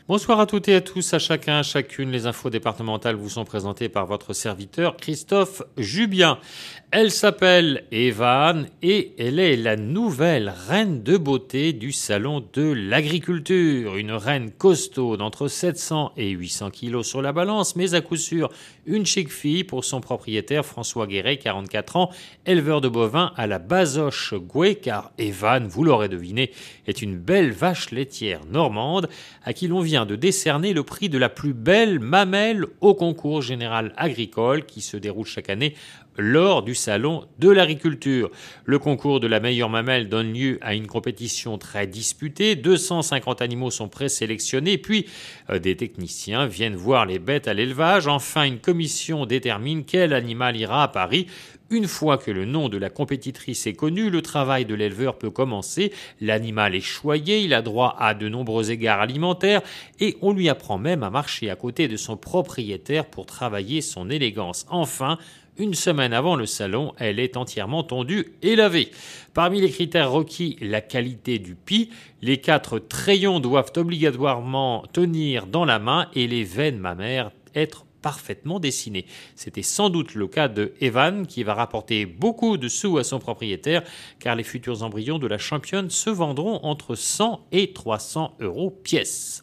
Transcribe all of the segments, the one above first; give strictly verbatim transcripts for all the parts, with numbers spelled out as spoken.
Bonsoir à toutes et à tous, à chacun, à chacune. Les infos départementales vous sont présentées par votre serviteur Christophe Jubien. Elle s'appelle Evan et elle est la nouvelle reine de beauté du salon de l'agriculture. Une reine costaud d'entre sept cents et huit cents kilos sur la balance, mais à coup sûr une chic fille pour son propriétaire François Guéret, quarante-quatre ans, éleveur de bovins à la Bazoches-Gouet, car Evan, vous l'aurez deviné, est une belle vache laitière normande à qui l'on vient de décerner le prix de la plus belle mamelle au concours général agricole qui se déroule chaque année lors du salon de l'agriculture. Le concours de la meilleure mamelle donne lieu à une compétition très disputée. deux cent cinquante animaux sont présélectionnés, puis euh, des techniciens viennent voir les bêtes à l'élevage. Enfin, une commission détermine quel animal ira à Paris. Une fois que le nom de la compétitrice est connu, le travail de l'éleveur peut commencer. L'animal est choyé, il a droit à de nombreux égards alimentaires et on lui apprend même à marcher à côté de son propriétaire pour travailler son élégance. Enfin, une semaine avant le salon, elle est entièrement tondue et lavée. Parmi les critères requis, la qualité du pis. Les quatre trayons doivent obligatoirement tenir dans la main et les veines mammaires être parfaitement dessinées. C'était sans doute le cas de Evan qui va rapporter beaucoup de sous à son propriétaire car les futurs embryons de la championne se vendront entre cent et trois cents euros pièce.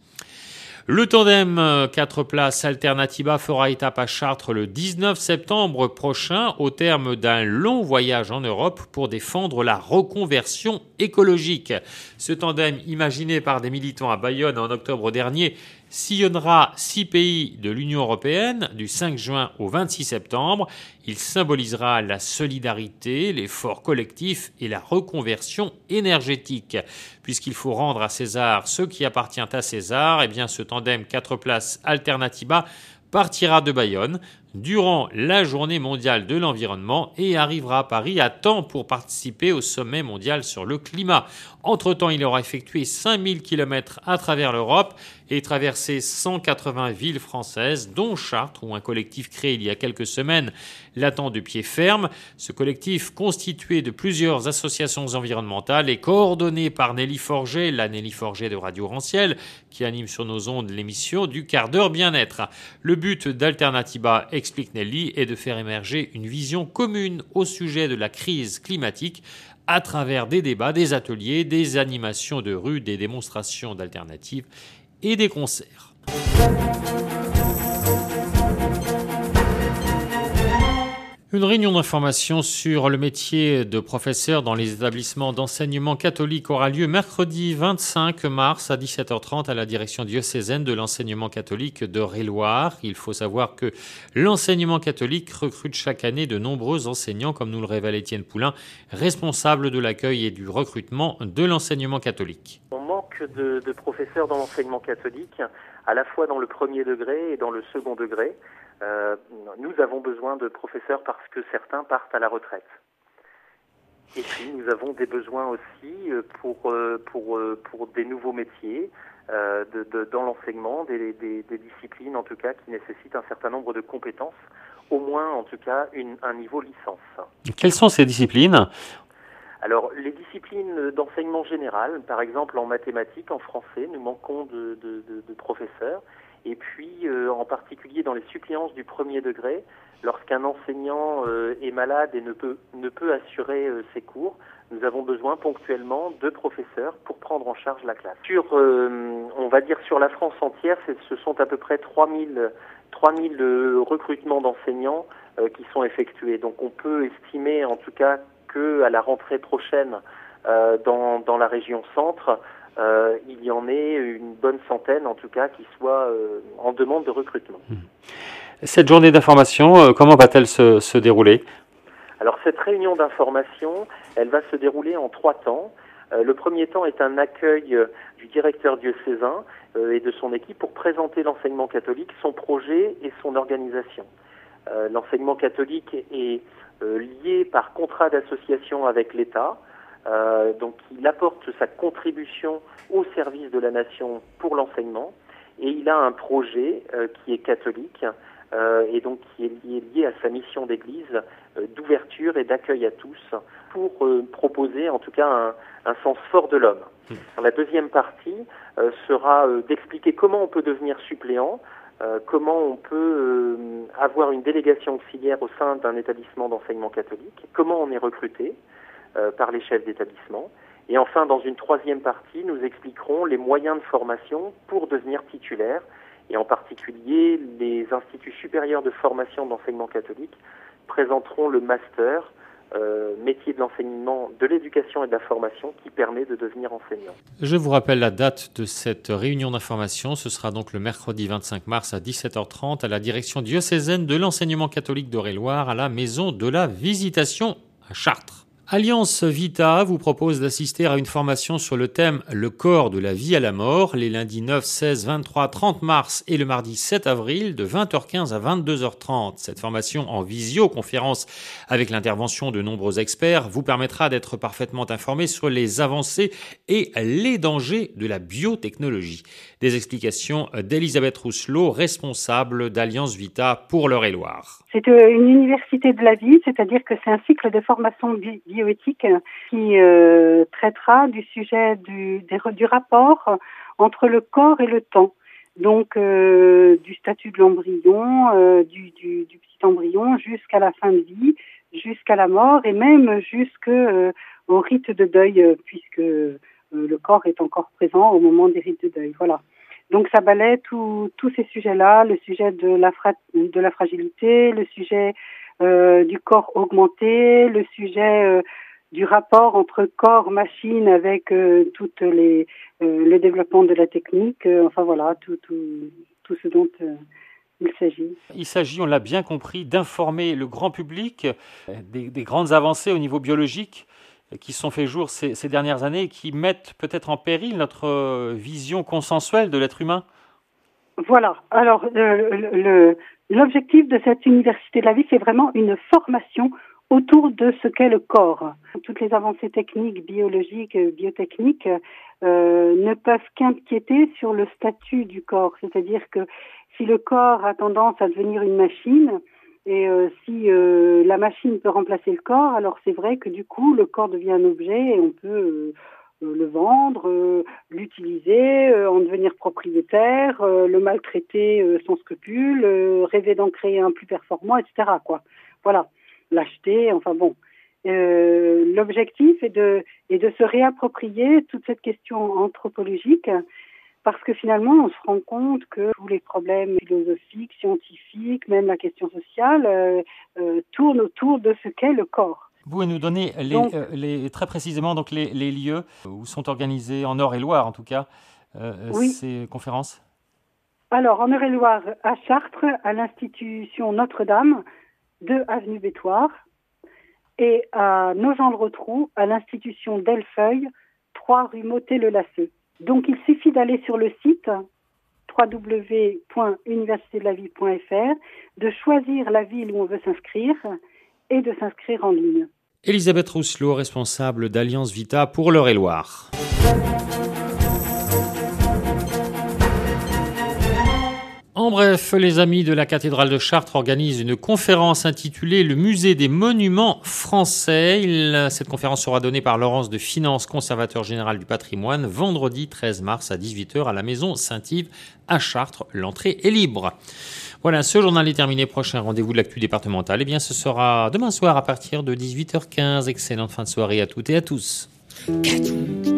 Le tandem quatre places Alternativa fera étape à Chartres le dix-neuf septembre prochain au terme d'un long voyage en Europe pour défendre la reconversion écologique. Ce tandem, imaginé par des militants à Bayonne en octobre dernier, sillonnera six pays de l'Union européenne du cinq juin au vingt-six septembre. Il symbolisera la solidarité, l'effort collectif et la reconversion énergétique. Puisqu'il faut rendre à César ce qui appartient à César, eh bien ce tandem quatre places Alternativa partira de Bayonne durant la journée mondiale de l'environnement et arrivera à Paris à temps pour participer au sommet mondial sur le climat. Entre-temps, il aura effectué cinq mille kilomètres à travers l'Europe et traversé cent quatre-vingts villes françaises, dont Chartres, où un collectif créé il y a quelques semaines l'attend de pied ferme. Ce collectif, constitué de plusieurs associations environnementales, est coordonné par Nelly Forget, la Nelly Forget de Radio Ranciel, qui anime sur nos ondes l'émission du quart d'heure bien-être. Le but d'Alternativa, explique Nelly, est de faire émerger une vision commune au sujet de la crise climatique à travers des débats, des ateliers, des animations de rue, des démonstrations d'alternatives et des concerts. Une réunion d'information sur le métier de professeur dans les établissements d'enseignement catholique aura lieu mercredi vingt-cinq mars à dix-sept heures trente à la direction diocésaine de l'enseignement catholique de Réloir. Il faut savoir que l'enseignement catholique recrute chaque année de nombreux enseignants, comme nous le révèle Étienne Poulain, responsable de l'accueil et du recrutement de l'enseignement catholique. On manque de, de professeurs dans l'enseignement catholique, à la fois dans le premier degré et dans le second degré. Euh, nous avons besoin de professeurs parce que certains partent à la retraite. Et puis nous avons des besoins aussi pour, pour, pour des nouveaux métiers euh, de, de, dans l'enseignement, des, des, des disciplines en tout cas qui nécessitent un certain nombre de compétences, au moins en tout cas une, un niveau licence. Quelles sont ces disciplines ? Alors, les disciplines d'enseignement général, par exemple en mathématiques, en français, nous manquons de, de, de, de professeurs. Et puis, euh, en particulier dans les suppléances du premier degré, lorsqu'un enseignant euh, est malade et ne peut, ne peut assurer euh, ses cours, nous avons besoin ponctuellement de professeurs pour prendre en charge la classe. Sur, euh, on va dire sur la France entière, ce sont à peu près trois mille euh, recrutements d'enseignants euh, qui sont effectués. Donc, on peut estimer en tout cas qu'à la rentrée prochaine, euh, dans, dans la région centre, Euh, il y en ait une bonne centaine, en tout cas, qui soient euh, en demande de recrutement. Cette journée d'information, euh, comment va-t-elle se, se dérouler ? Alors, cette réunion d'information, elle va se dérouler en trois temps. Euh, le premier temps est un accueil euh, du directeur diocésain euh, et de son équipe pour présenter l'enseignement catholique, son projet et son organisation. Euh, l'enseignement catholique est euh, lié par contrat d'association avec l'État. Euh, donc il apporte sa contribution au service de la nation pour l'enseignement et il a un projet euh, qui est catholique euh, et donc qui est lié, lié à sa mission d'église euh, d'ouverture et d'accueil à tous pour euh, proposer en tout cas un, un sens fort de l'homme. Mmh. La deuxième partie euh, sera euh, d'expliquer comment on peut devenir suppléant, euh, comment on peut euh, avoir une délégation auxiliaire au sein d'un établissement d'enseignement catholique, comment on est recruté euh, par les chefs d'établissement. Et enfin, dans une troisième partie, nous expliquerons les moyens de formation pour devenir titulaire, et en particulier les instituts supérieurs de formation d'enseignement catholique présenteront le master euh, métier de l'enseignement, de l'éducation et de la formation qui permet de devenir enseignant. Je vous rappelle la date de cette réunion d'information. Ce sera donc le mercredi vingt-cinq mars à dix-sept heures trente à la direction diocésaine de l'enseignement catholique d'Eure-et-Loir à la Maison de la Visitation à Chartres. Alliance Vita vous propose d'assister à une formation sur le thème « Le corps de la vie à la mort » les lundis neuf, seize, vingt-trois, trente mars et le mardi sept avril de vingt heures quinze à vingt-deux heures trente. Cette formation en visioconférence avec l'intervention de nombreux experts vous permettra d'être parfaitement informé sur les avancées et les dangers de la biotechnologie. Des explications d'Elisabeth Rousselot, responsable d'Alliance Vita pour l'Eure-et-Loir. C'est une université de la vie, c'est-à-dire que c'est un cycle de formation bi- bioéthique qui euh, traitera du sujet du, des, du rapport entre le corps et le temps. Donc euh, du statut de l'embryon, euh, du, du, du petit embryon jusqu'à la fin de vie, jusqu'à la mort et même jusqu'au euh, rite de deuil, euh, puisque euh, le corps est encore présent au moment des rites de deuil. Voilà. Donc ça balaie tous ces sujets-là, le sujet de la, fra- de la fragilité, le sujet euh, du corps augmenté, le sujet euh, du rapport entre corps-machine avec euh, toutes les euh, le développement de la technique, euh, enfin voilà, tout, tout, tout ce dont euh, il s'agit. Il s'agit, on l'a bien compris, d'informer le grand public des, des grandes avancées au niveau biologique qui se sont fait jour ces, ces dernières années et qui mettent peut-être en péril notre vision consensuelle de l'être humain. Voilà. Alors, le, le, l'objectif de cette université de la vie, c'est vraiment une formation autour de ce qu'est le corps. Toutes les avancées techniques, biologiques, biotechniques euh, ne peuvent qu'empiéter sur le statut du corps. C'est-à-dire que si le corps a tendance à devenir une machine, et euh, si euh, la machine peut remplacer le corps, alors c'est vrai que du coup, le corps devient un objet et on peut euh, le vendre, euh, l'utiliser, euh, en devenir propriétaire, euh, le maltraiter euh, sans scrupule, euh, rêver d'en créer un plus performant, et cetera, quoi. Voilà, l'acheter, enfin bon. Euh, l'objectif est de, est de se réapproprier toute cette question anthropologique, parce que finalement, on se rend compte que tous les problèmes philosophiques, scientifiques, même la question sociale, euh, euh, tournent autour de ce qu'est le corps. Vous pouvez nous donner les, donc, euh, les, très précisément donc les, les lieux où sont organisées, en Eure-et-Loir en tout cas, euh, oui. ces conférences? Alors, en Eure-et-Loir, à Chartres, à l'institution Notre-Dame, deux avenue Bétoir, et à Nogent-le-Rotrou, à l'institution Delfeuille, trois rue Motet-le-Lasseux. Donc, il suffit d'aller sur le site w w w point université de la vie point f r, de choisir la ville où on veut s'inscrire et de s'inscrire en ligne. Elisabeth Rousselot, responsable d'Alliance Vita pour l'Eure-et-Loir. En bref, les amis de la cathédrale de Chartres organisent une conférence intitulée « Le musée des monuments français ». Il, cette conférence sera donnée par Laurence de Finance, conservateur général du patrimoine, vendredi treize mars à dix-huit heures à la maison Saint-Yves à Chartres. L'entrée est libre. Voilà, ce journal est terminé. Prochain rendez-vous de l'actu départementale, eh bien, ce sera demain soir à partir de dix-huit heures quinze. Excellente fin de soirée à toutes et à tous.